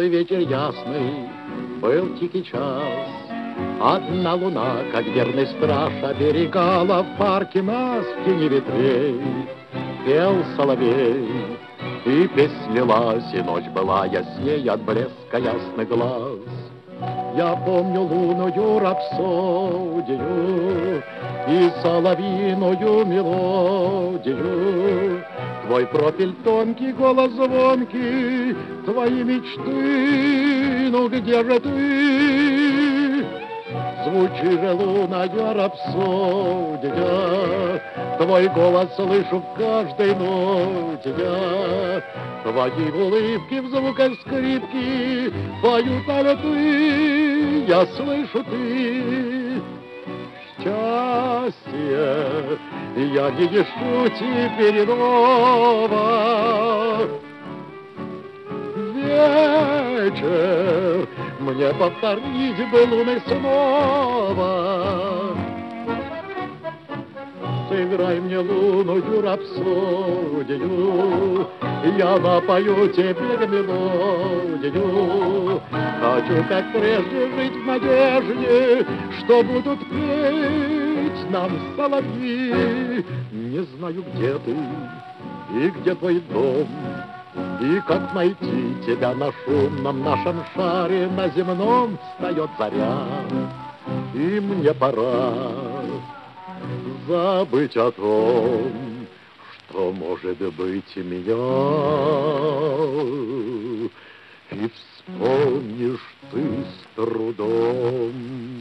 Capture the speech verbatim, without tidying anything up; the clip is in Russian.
теплый вечер ясный, был тихий час. Одна луна, как верный страж, оберегала в парке нас в тени ветвей. Пел соловей, и песнь лилась, и ночь была ясней от блеска ясных глаз. Я помню лунную рапсодию и соловьиную мелодию. Твой профиль тонкий, голос звонкий, твои мечты, ну где же ты? Звучи же лунная рапсодия, твой голос слышу в каждой ноте я. Твои улыбки в звуках скрипки поют альты, я слышу ты. Счастье я не ищу теперь иного. Вечер мне повторить бы луны снова. Сыграй мне лунную рапсодию, я напою тебе мелодию. Хочу, как прежде, жить в надежде, что будут петь нам соловьи. Не знаю, где ты и где твой дом, и как найти тебя на шумном нашем шаре. На земном встает заря, и мне пора забыть о том, что может быть меня. И вспомнишь ты с трудом